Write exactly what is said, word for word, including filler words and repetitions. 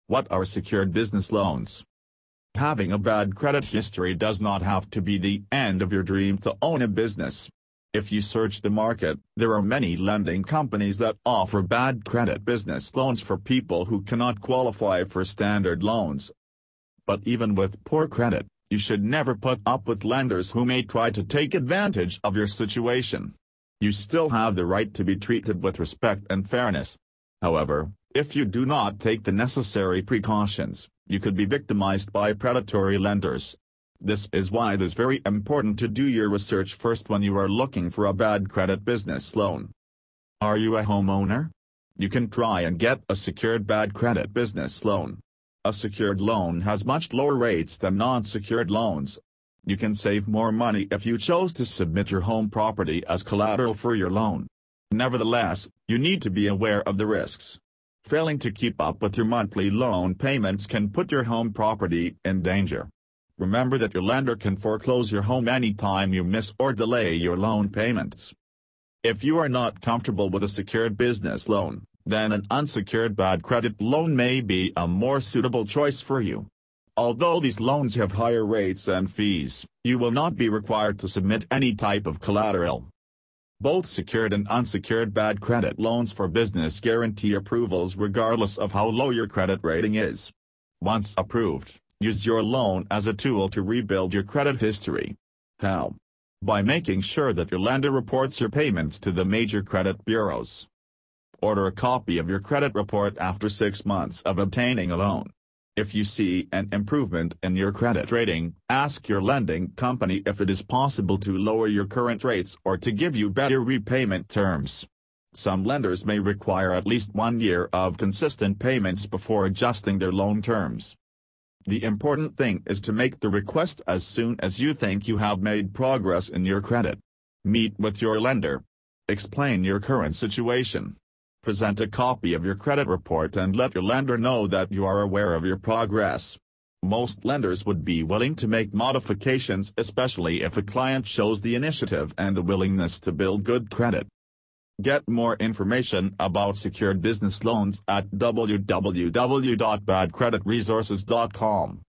What are secured business loans? Having a bad credit history does not have to be the end of your dream to own a business. If you search the market, there are many lending companies that offer bad credit business loans for people who cannot qualify for standard loans. But even with poor credit, you should never put up with lenders who may try to take advantage of your situation. You still have the right to be treated with respect and fairness. However, if you do not take the necessary precautions, you could be victimized by predatory lenders. This is why it is very important to do your research first when you are looking for a bad credit business loan. Are you a homeowner? You can try and get a secured bad credit business loan. A secured loan has much lower rates than non-secured loans. You can save more money if you chose to submit your home property as collateral for your loan. Nevertheless, you need to be aware of the risks. Failing to keep up with your monthly loan payments can put your home property in danger. Remember that your lender can foreclose your home anytime you miss or delay your loan payments. If you are not comfortable with a secured business loan, then an unsecured bad credit loan may be a more suitable choice for you. Although these loans have higher rates and fees, you will not be required to submit any type of collateral. Both secured and unsecured bad credit loans for business guarantee approvals regardless of how low your credit rating is. Once approved, use your loan as a tool to rebuild your credit history. How? By making sure that your lender reports your payments to the major credit bureaus. Order a copy of your credit report after six months of obtaining a loan. If you see an improvement in your credit rating, ask your lending company if it is possible to lower your current rates or to give you better repayment terms. Some lenders may require at least one year of consistent payments before adjusting their loan terms. The important thing is to make the request as soon as you think you have made progress in your credit. Meet with your lender. Explain your current situation. Present a copy of your credit report and let your lender know that you are aware of your progress. Most lenders would be willing to make modifications, especially if a client shows the initiative and the willingness to build good credit. Get more information about secured business loans at w w w dot bad credit resources dot com.